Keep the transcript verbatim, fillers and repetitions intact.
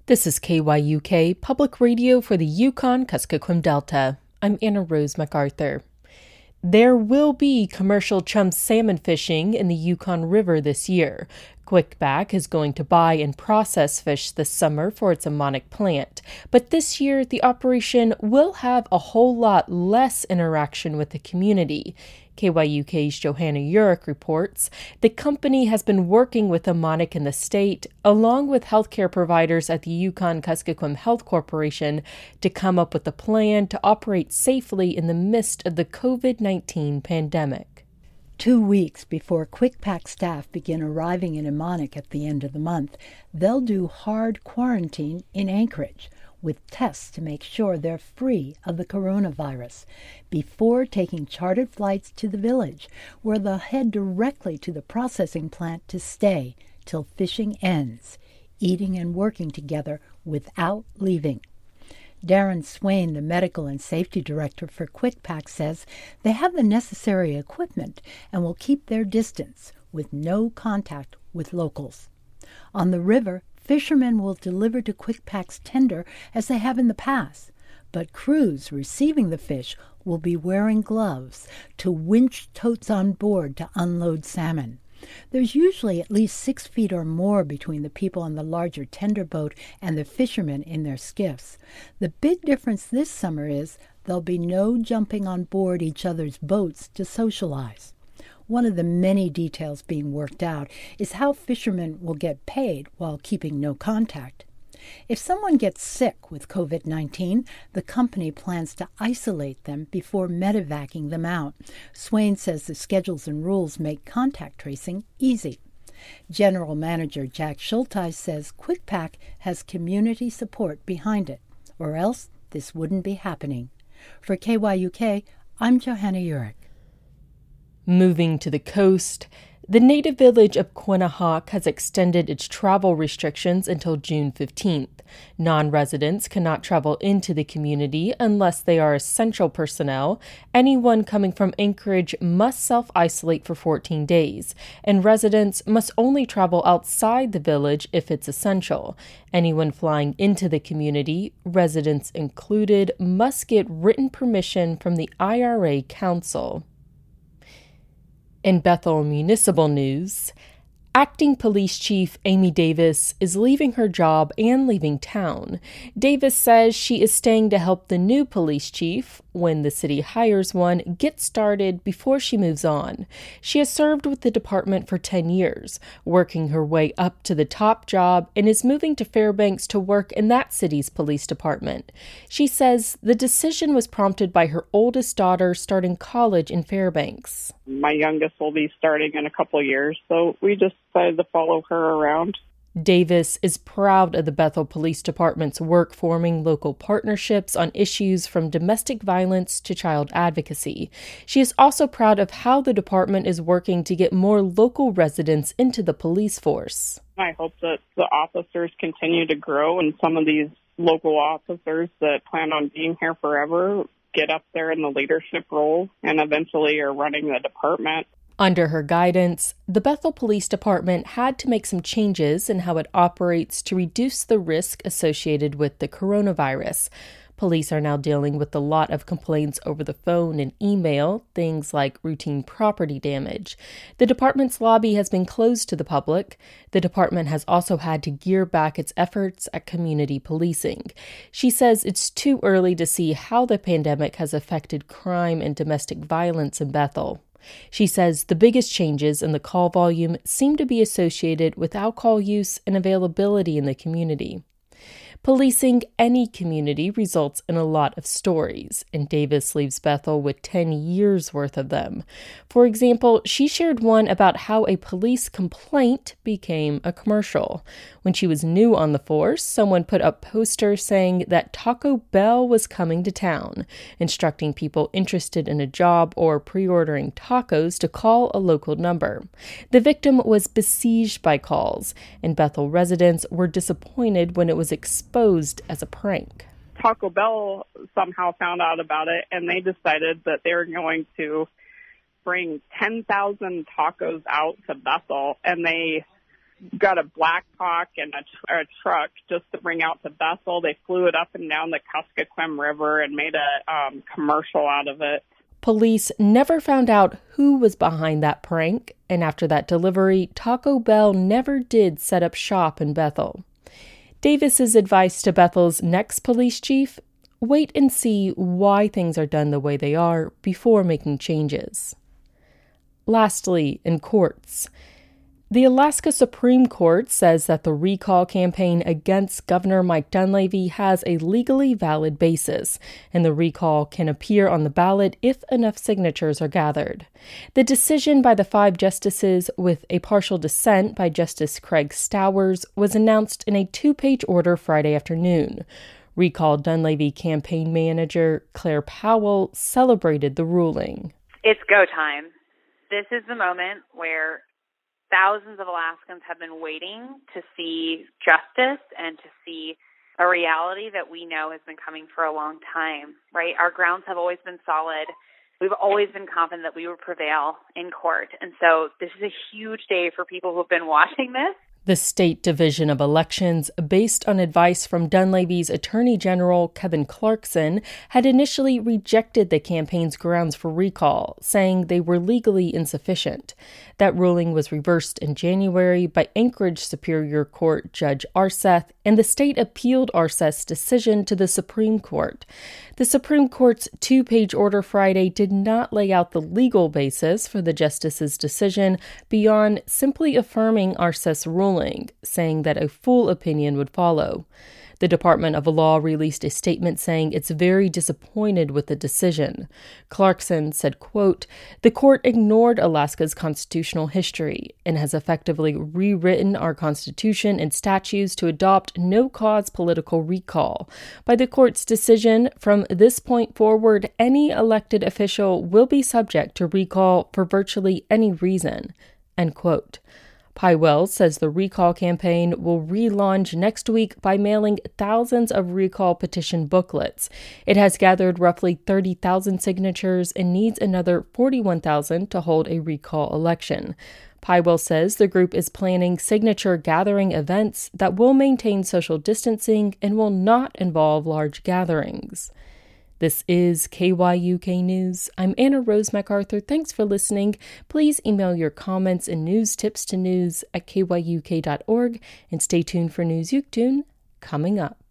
This is K Y U K, public radio for the Yukon-Kuskokwim Delta. I'm Anna Rose MacArthur. There will be commercial chum salmon fishing in the Yukon River this year. Quickback is going to buy and process fish this summer for its Amonic plant. But this year, the operation will have a whole lot less interaction with the community. K Y U K's Johanna Urich reports the company has been working with Amonic in the state, along with healthcare providers at the Yukon-Kuskokwim Health Corporation, to come up with a plan to operate safely in the midst of the covid nineteen pandemic. Two weeks before Quickpack staff begin arriving in Amonic at the end of the month, they'll do hard quarantine in Anchorage, with tests to make sure they're free of the coronavirus, before taking chartered flights to the village, where they'll head directly to the processing plant to stay till fishing ends, eating and working together without leaving. Darren Swain, the medical and safety director for Quickpack, says they have the necessary equipment and will keep their distance with no contact with locals. On the river, fishermen will deliver to Quickpack's tender as they have in the past, but crews receiving the fish will be wearing gloves to winch totes on board to unload salmon. There's usually at least six feet or more between the people on the larger tender boat and the fishermen in their skiffs. The big difference this summer is there'll be no jumping on board each other's boats to socialize. One of the many details being worked out is how fishermen will get paid while keeping no contact. If someone gets sick with covid nineteen, the company plans to isolate them before medevacing them out. Swain says the schedules and rules make contact tracing easy. General Manager Jack Schulteis says Quickpack has community support behind it, or else this wouldn't be happening. For K Y U K, I'm Johanna Urich. Moving to the coast, the native village of Quinahawk has extended its travel restrictions until June fifteenth. Non-residents cannot travel into the community unless they are essential personnel. Anyone coming from Anchorage must self-isolate for fourteen days, and residents must only travel outside the village if it's essential. Anyone flying into the community, residents included, must get written permission from the I R A Council. In Bethel municipal news, Acting Police Chief Amy Davis is leaving her job and leaving town. Davis says she is staying to help the new police chief, when the city hires one, get started before she moves on. She has served with the department for ten years, working her way up to the top job, and is moving to Fairbanks to work in that city's police department. She says the decision was prompted by her oldest daughter starting college in Fairbanks. My youngest will be starting in a couple of years, so we just decided to follow her around. Davis is proud of the Bethel Police Department's work forming local partnerships on issues from domestic violence to child advocacy. She is also proud of how the department is working to get more local residents into the police force. I hope that the officers continue to grow, and some of these local officers that plan on being here forever get up there in the leadership role and eventually are running the department. Under her guidance, the Bethel Police Department had to make some changes in how it operates to reduce the risk associated with the coronavirus. Police are now dealing with a lot of complaints over the phone and email, things like routine property damage. The department's lobby has been closed to the public. The department has also had to gear back its efforts at community policing. She says it's too early to see how the pandemic has affected crime and domestic violence in Bethel. She says the biggest changes in the call volume seem to be associated with alcohol use and availability in the community. Policing any community results in a lot of stories, and Davis leaves Bethel with ten years worth of them. For example, she shared one about how a police complaint became a commercial. When she was new on the force, someone put up posters saying that Taco Bell was coming to town, instructing people interested in a job or pre-ordering tacos to call a local number. The victim was besieged by calls, and Bethel residents were disappointed when it was exposed as a prank. Taco Bell somehow found out about it, and they decided that they were going to bring ten thousand tacos out to Bethel, and they got a Black Hawk and a, a truck just to bring out to Bethel. They flew it up and down the Kuskokwim River and made a um, commercial out of it. Police never found out who was behind that prank, and after that delivery, Taco Bell never did set up shop in Bethel. Davis's advice to Bethel's next police chief: wait and see why things are done the way they are before making changes. Lastly, in courts. The Alaska Supreme Court says that the recall campaign against Governor Mike Dunleavy has a legally valid basis, and the recall can appear on the ballot if enough signatures are gathered. The decision by the five justices, with a partial dissent by Justice Craig Stowers, was announced in a two-page order Friday afternoon. Recall Dunleavy campaign manager Claire Powell celebrated the ruling. It's go time. This is the moment where thousands of Alaskans have been waiting to see justice and to see a reality that we know has been coming for a long time, right? Our grounds have always been solid. We've always been confident that we would prevail in court. And so this is a huge day for people who have been watching this. The State Division of Elections, based on advice from Dunleavy's Attorney General Kevin Clarkson, had initially rejected the campaign's grounds for recall, saying they were legally insufficient. That ruling was reversed in January by Anchorage Superior Court Judge Arseth, and the state appealed Arseth's decision to the Supreme Court. The Supreme Court's two-page order Friday did not lay out the legal basis for the justice's decision beyond simply affirming Arseth's ruling, saying that a full opinion would follow. The Department of Law released a statement saying it's very disappointed with the decision. Clarkson said, quote, "The court ignored Alaska's constitutional history and has effectively rewritten our constitution and statutes to adopt no-cause political recall. By the court's decision, from this point forward, any elected official will be subject to recall for virtually any reason," end quote. Pywell says the recall campaign will relaunch next week by mailing thousands of recall petition booklets. It has gathered roughly thirty thousand signatures and needs another forty-one thousand to hold a recall election. Pywell says the group is planning signature gathering events that will maintain social distancing and will not involve large gatherings. This is K Y U K News. I'm Anna Rose MacArthur. Thanks for listening. Please email your comments and news tips to news at K Y U K dot org and stay tuned for News Yuktoon coming up.